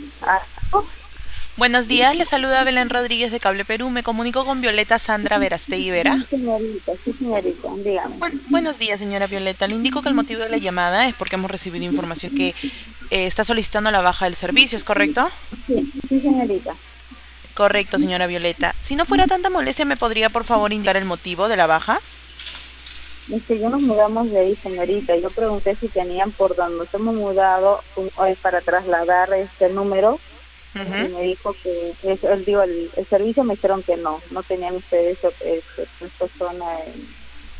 Ah, Buenos días, le saluda Belén Rodríguez de Cable Perú. Me comunico con Violeta Sandra Verastegui Vera. sí, señorita, dígame. Buenos días, señora Violeta. Le indico que el motivo de la llamada es porque hemos recibido información que está solicitando la baja del servicio, ¿es correcto? Sí, sí, señorita. Correcto, señora Violeta. Si no fuera tanta molestia, ¿me podría por favor indicar el motivo de la baja? Ya nos mudamos de ahí, señorita. Yo pregunté si tenían por donde nos hemos mudado para trasladar este número y Ujú. me dijo que, el servicio me dijeron que no tenían ustedes esta zona en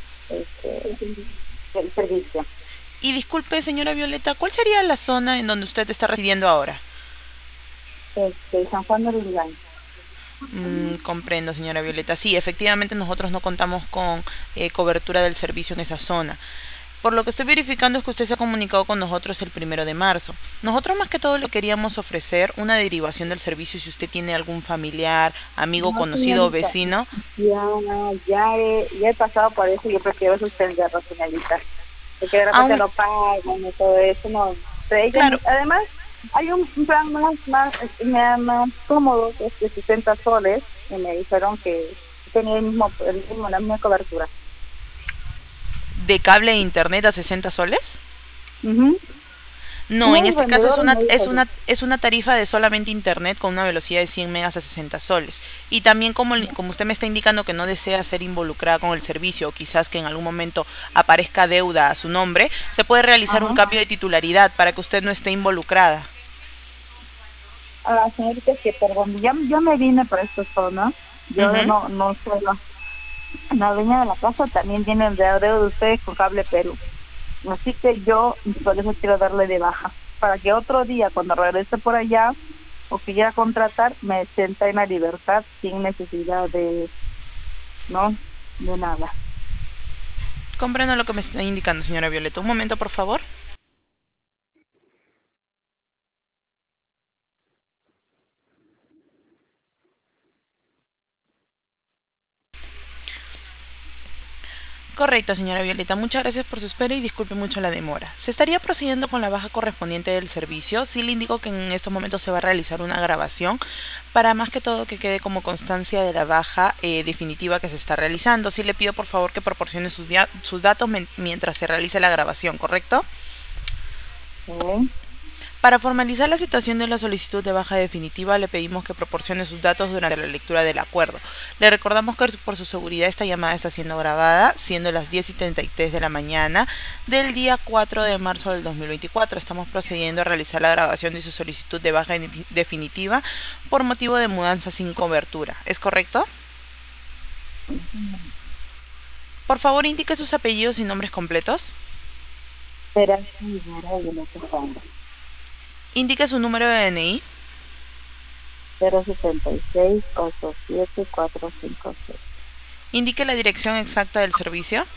el servicio. Y disculpe, señora Violeta, ¿cuál sería la zona en donde usted está residiendo ahora? San Juan de Uruguay. Comprendo, señora Violeta. Sí, efectivamente nosotros no contamos con cobertura del servicio en esa zona. Por lo que estoy verificando es que usted se ha comunicado con nosotros el 1 de marzo. Nosotros más que todo le queríamos ofrecer una derivación del servicio si usted tiene algún familiar, amigo, No, conocido o señorita, vecino. ya, ya he pasado por eso, yo prefiero suspenderlo, señorita. Porque de repente Aún, lo pagan y todo eso, no. Pero claro, además, hay un plan más cómodo, que es de 60 soles, y me dijeron que tenía la misma cobertura. de cable e internet a 60 soles. Ujú. No, Uno en de los este caso vendedores me dijo, es una tarifa de solamente internet con una velocidad de 100 megas a 60 soles. Y también como usted me está indicando que no desea ser involucrada con el servicio o quizás que en algún momento aparezca deuda a su nombre, se puede realizar un ajá, cambio de titularidad para que usted no esté involucrada. a la señorita que, perdón, ya me vine por esta zona, yo Ujú. no sé, la dueña de la casa también tiene el deudor de ustedes con Cable Perú. Así que yo por eso quiero darle de baja, para que otro día cuando regrese por allá o que quiera contratar me sienta en la libertad sin necesidad no, de nada. Comprendo lo que me está indicando, señora Violeta. Un momento, por favor. Correcto, señora Violeta. Muchas gracias por su espera y disculpe mucho la demora. Se estaría procediendo con la baja correspondiente del servicio. Sí le indico que en estos momentos se va a realizar una grabación para más que todo que quede como constancia de la baja definitiva que se está realizando. Sí le pido por favor que proporcione sus datos mientras se realice la grabación, ¿correcto? ¿Sí? Para formalizar la situación de la solicitud de baja definitiva, le pedimos que proporcione sus datos durante la lectura del acuerdo. Le recordamos que por su seguridad esta llamada está siendo grabada, siendo las 10:33 de la mañana del día 4 de marzo del 2024. Estamos procediendo a realizar la grabación de su solicitud de baja definitiva por motivo de mudanza sin cobertura. ¿Es correcto? Por favor, indique sus apellidos y nombres completos. Será Rivera y el Sandra. Indique su número de DNI. 076-87-456. Indique la dirección exacta del servicio.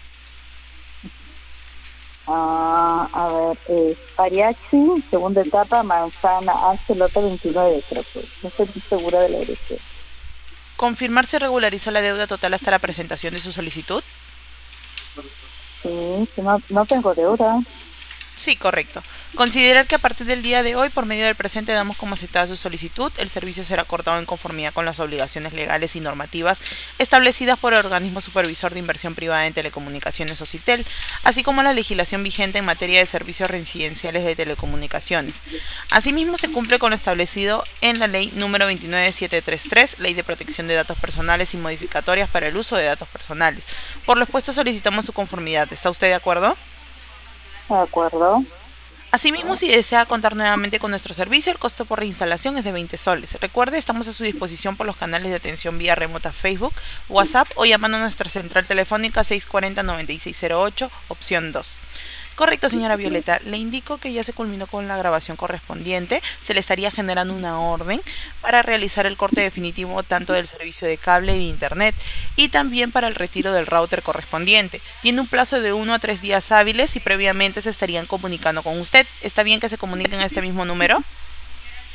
A ver, Pariachi, segunda etapa, Manzana H, lote 29, creo que. No estoy muy segura de la dirección. Confirmar si regularizó la deuda total hasta la presentación de su solicitud. Sí, que no tengo deuda. Sí, correcto. Considerar que a partir del día de hoy, por medio del presente, damos como aceptada su solicitud. El servicio será acordado en conformidad con las obligaciones legales y normativas establecidas por el organismo supervisor de inversión privada en telecomunicaciones o CITEL, así como la legislación vigente en materia de servicios residenciales de telecomunicaciones. Asimismo, se cumple con lo establecido en la Ley número 29733, Ley de Protección de Datos Personales y modificatorias para el uso de datos personales. Por lo expuesto, solicitamos su conformidad. ¿Está usted de acuerdo? De acuerdo. Asimismo, si desea contar nuevamente con nuestro servicio, el costo por reinstalación es de 20 soles. Recuerde, estamos a su disposición por los canales de atención vía remota Facebook, WhatsApp o llamando a nuestra central telefónica 640-9608, opción 2. Correcto, señora Violeta. Le indico que ya se culminó con la grabación correspondiente. Se le estaría generando una orden para realizar el corte definitivo tanto del servicio de cable y de internet y también para el retiro del router correspondiente. Tiene un plazo de 1 a 3 días hábiles y previamente se estarían comunicando con usted. ¿Está bien que se comuniquen a este mismo número?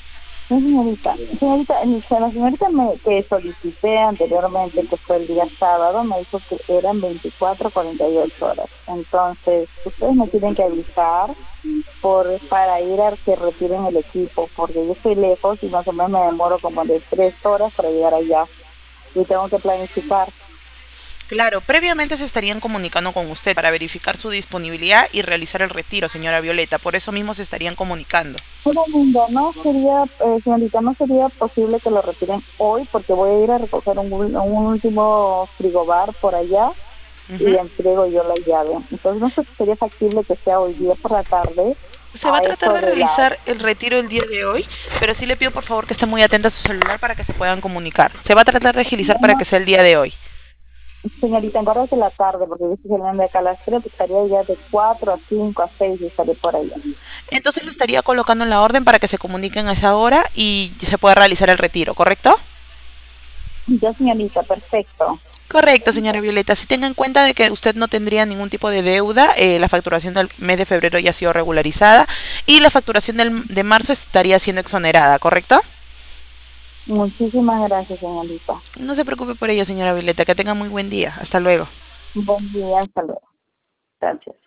Sí, señorita. Señorita, la señorita que solicité anteriormente, que fue el día sábado, me dijo que eran 24 48 horas. Entonces, ustedes me tienen que avisar para ir a que retiren el equipo, porque yo estoy lejos y más o menos me demoro como de 3 horas para llegar allá y tengo que planificar. Claro, previamente se estarían comunicando con usted para verificar su disponibilidad y realizar el retiro, señora Violeta. Por eso mismo se estarían comunicando. Pero linda, no sería, señorita, no sería posible que lo retiren hoy porque voy a ir a recoger un último frigobar por allá y Ujú. le entrego yo la llave. Entonces no sé si sería factible que sea hoy día por la tarde Se va a a tratar eso de de las... realizar el retiro el día de hoy, pero sí le pido por favor que esté muy atenta a su celular para que se puedan comunicar. Se va a tratar de agilizar para que No, sea el día de hoy. señorita, en horas de la tarde, porque yo estoy saliendo de acá a las 3, pues estaría ya de 4 a 5 a 6 y estaré por allá. Entonces le estaría colocando en la orden para que se comuniquen a esa hora y se pueda realizar el retiro, ¿correcto? Ya, señorita, perfecto. Correcto, señora Violeta. Si tenga en cuenta de que usted no tendría ningún tipo de deuda, la facturación del mes de febrero ya ha sido regularizada y la facturación de marzo estaría siendo exonerada, ¿correcto? Muchísimas gracias, señorita. No se preocupe por ello, señora Violeta. Que tenga muy buen día. Hasta luego. Buen día, hasta luego. Gracias.